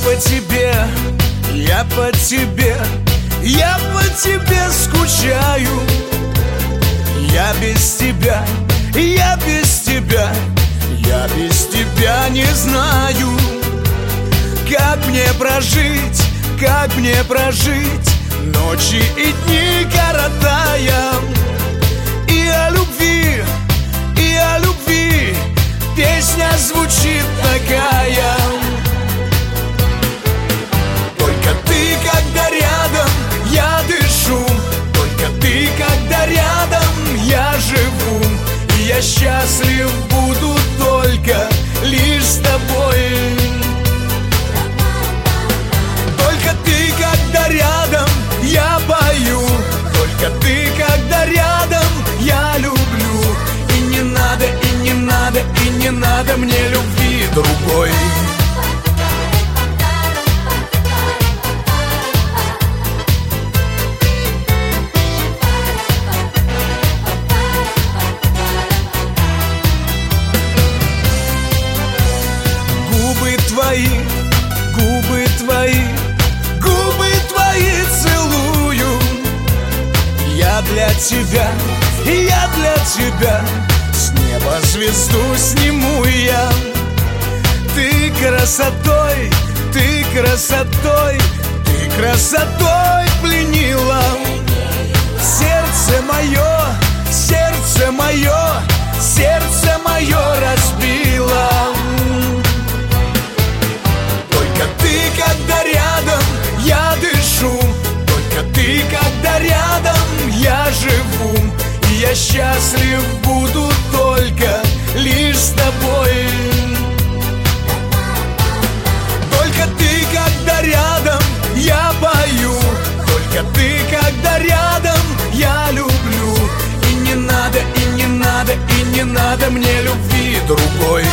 по тебе, я по тебе, я по тебе скучаю. Я без тебя, я без тебя, я без тебя не знаю, как мне прожить, как мне прожить ночи и дни коротая. И о любви, и о любви песня звучит такая. Только ты, когда рядом, я дышу. Только ты, когда рядом, я живу. И я счастлив буду только лишь с тобой. Только ты, когда рядом, я пою. Только ты, когда рядом, я люблю. И не надо, и не надо, и не надо мне любви другой. Губы твои, губы твои, губы твои целую. Я для тебя, я для тебя с неба звезду сниму я. Ты красотой, ты красотой, ты красотой пленила. Сердце мое, сердце мое, сердце мое разбила. Только ты, когда рядом, я дышу. Только ты, когда рядом, я живу. И я счастлив буду только лишь с тобой. Только ты, когда рядом, я пою. Только ты, когда рядом, я люблю. И не надо, и не надо, и не надо мне любви другой.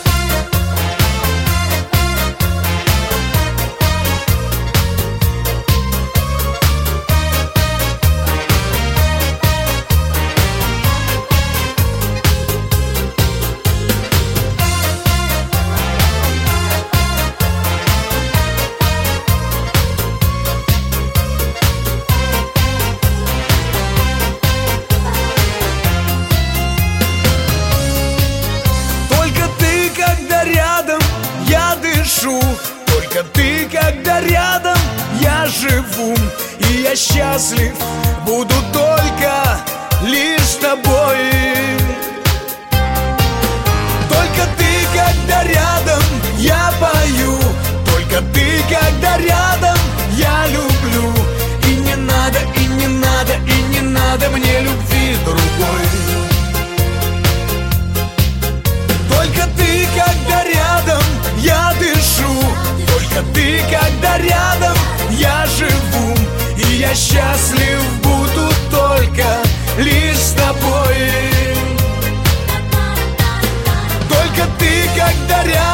Только ты, когда рядом, я живу. И я счастлив буду только лишь с тобой. Только ты, когда рядом, я пою. Только ты, когда рядом, я люблю. И не надо, и не надо, и не надо мне любви другой. Только ты, когда рядом, я дышу. Только ты, когда рядом, я живу. И я счастлив буду только лишь с тобой. Только ты, когда рядом,